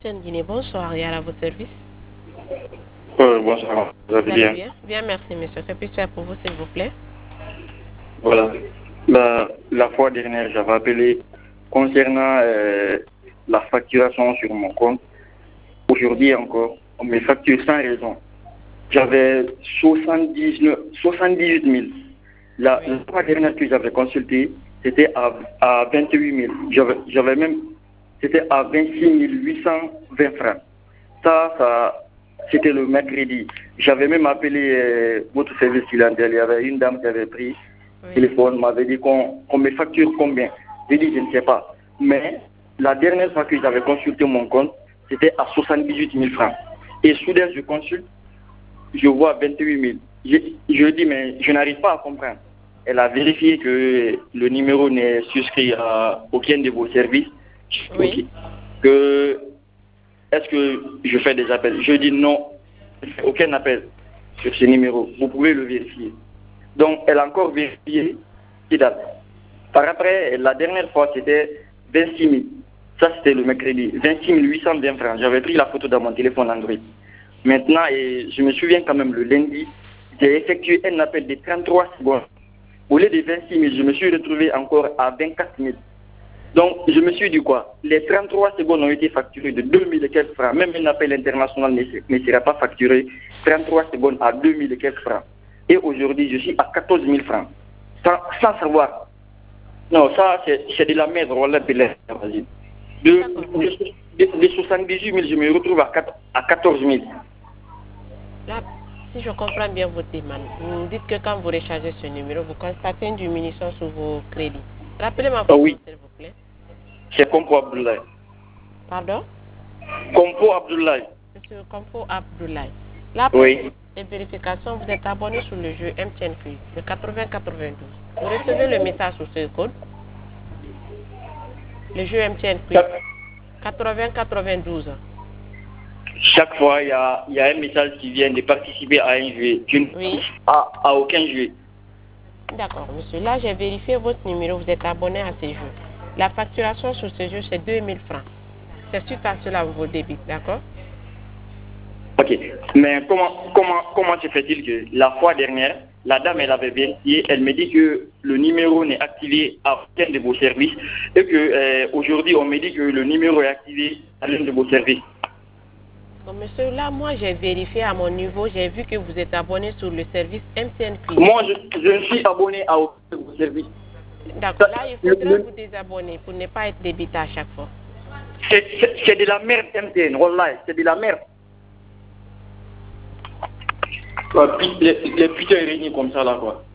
Guinée, bonsoir, et à votre service. Bonsoir, vous Vous allez allez bien? bien? Bien, merci, monsieur. Que puis-je faire pour vous, s'il vous plaît? Voilà. La fois dernière, j'avais appelé concernant la facturation sur mon compte. Oui. Aujourd'hui encore, on me facture sans raison. J'avais 78 000. La Oui. fois dernière que j'avais consulté, c'était à 28 000. J'avais même, c'était à 26 820 francs. Ça, c'était le mercredi. J'avais même appelé votre service clientèle. Il y avait une dame qui avait pris le Oui. téléphone, m'avait dit qu'on me facture combien. J'ai dit, je ne sais pas. Mais la dernière fois que j'avais consulté mon compte, c'était à 78 000 francs. Et soudain, je consulte, je vois 28 000. Je dis, mais je n'arrive pas à comprendre. Elle a vérifié que le numéro n'est souscrit à aucun de vos services. Ok. Oui. Que est-ce que je fais des appels? Je dis non, je ne fais aucun appel sur ce numéro. Vous pouvez le vérifier. Donc, elle a encore vérifié qui date. Par après, la dernière fois, c'était 26 000. Ça, c'était le mercredi. 26 820 francs. J'avais pris la photo dans mon téléphone Android. Maintenant, et je me souviens quand même, le lundi, j'ai effectué un appel de 33 secondes. Au lieu de 26 000, je me suis retrouvé encore à 24 000. Donc, je me suis dit quoi? Les 33 secondes ont été facturées de 2000 et quelques francs. Même un appel international ne sera pas facturé 33 secondes à 2000 et quelques francs. Et aujourd'hui, je suis à 14 000 francs. Sans savoir. Non, ça, c'est de la merde. Voilà, vas-y. D'accord. De 78 000, je me retrouve à 14 000. Là, si je comprends bien votre demande, vous dites que quand vous rechargez ce numéro, vous constatez une diminution sur vos crédits. Rappelez-moi Ah votre nom, oui, s'il vous plaît. c'est Kompo Abdoulaye. Pardon? Kompo Abdoulaye. Monsieur Kompo Abdoulaye. Là, après Oui. les vérifications, vous êtes abonné sur le jeu MTN Free, le 80-92. Vous recevez le message sur ce code. Le jeu MTN Free, 80-92. Chaque fois, il y a un message qui vient de participer à un jeu. Je ne Oui. participe à aucun jeu. D'accord, monsieur. Là, j'ai vérifié votre numéro. Vous êtes abonné à ce jeu. La facturation sur ce jeu, c'est 2000 francs. C'est suite à cela vous débite, d'accord? Ok. Mais comment se fait-il que la fois dernière, la dame, Oui. elle avait vérifié, elle me dit que le numéro n'est activé à aucun de vos services et que aujourd'hui, on me dit que le numéro est activé à l'un de vos services. Donc, monsieur, là, moi, j'ai vérifié à mon niveau. J'ai vu que vous êtes abonné sur le service MTN Free. Moi, je ne suis abonné à aucun de vos services. D'accord. Là, il faudra vous désabonner pour ne pas être débité à chaque fois. C'est de la merde, MTN. Wallah, c'est de la merde. Les putains réunis comme ça, là, quoi.